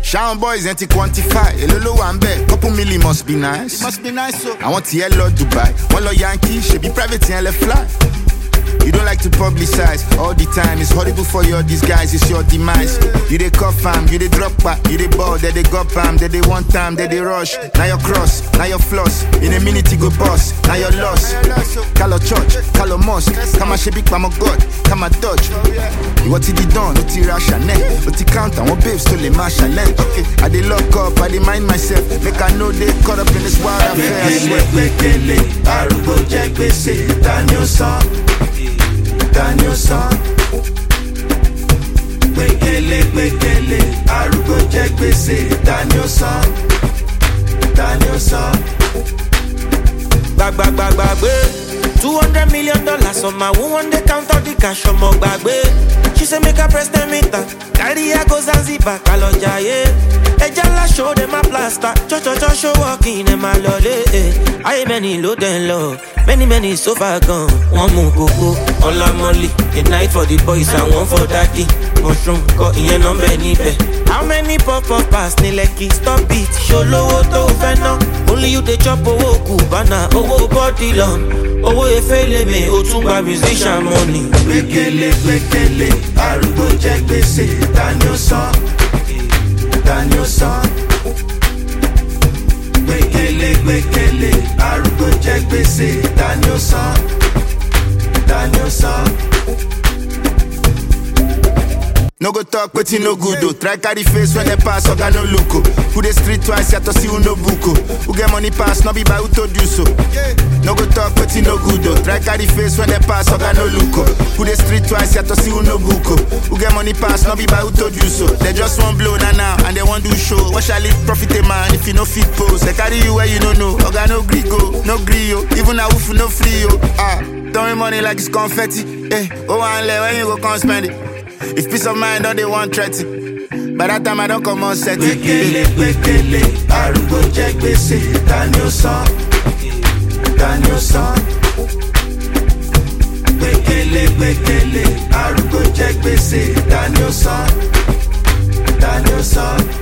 Shout boys ain't to quantify. A little one bet, couple million must be nice. It must be nice, so. I want to yellow Dubai. One lo Yankee, should be private and let fly. You don't like to publicize all the time. It's horrible for your disguise, it's your demise. You they cuff fam, you they drop back, you they ball, they go pam, they one time, they rush. Now your cross, now your floss. In a minute you go boss, now your loss. Call a church, call a mosque. Come a shebik, come a god, come a dodge. What did he done? What he rush and neck? What he count and what babes to the marshal land? Okay, I they lock up, I they mind myself. Make I know they caught up in this wild affair. I swear. Arugo Jack Bese, Daniel Song. Daniel Son. Wekele, Arugo Jack Bese, Daniel Son. Daniel Son. Bag, $200 million on my one day count all the cash on my bag. She say make her press the meter. Carry her go Zanzibar, Kaloja, yeah. Ejala show them a plaster. Cho show walking in my lolly. I many low then low. Many so far gone. One more coco, all I'm only. A night for the boys and one for daddy. Mushroom, got in on many bed. How many pop pass Nileki? Stop it, show low to feno. Only you the chop owo Cubana, owo body long. Owo efele me, otumba musician money. Wekele, Arugo Jack Bese, Daniel Son. Daniel Son. Wekele, Arugo Jack Bese, Daniel Son. Daniel Son. No go talk, but you no good though. Try carry face when they pass, or got no looko. Who the street twice, you to see who no buko. Who get money pass, no be by who told you so. No go talk, but you no good though. Try carry face when they pass, or got no looko. Who the street twice, you to see who no buko. Who get money pass, no be by who told you so. They just want blow now, and they want do show. What shall it profit a man if you no fit pose? They carry you where you don't know. Or got no grigo, no grio. Even a woof no free yo. Throwing money like it's confetti. Oh, and let when you go come spend it. If peace of mind don't they want threaten. By that time I don't come on set it. Wekele, Arugo Jack Bese, Daniel Son. Daniel Son. Wekele, Arugo Jack Bese, Daniel Son. Daniel Son.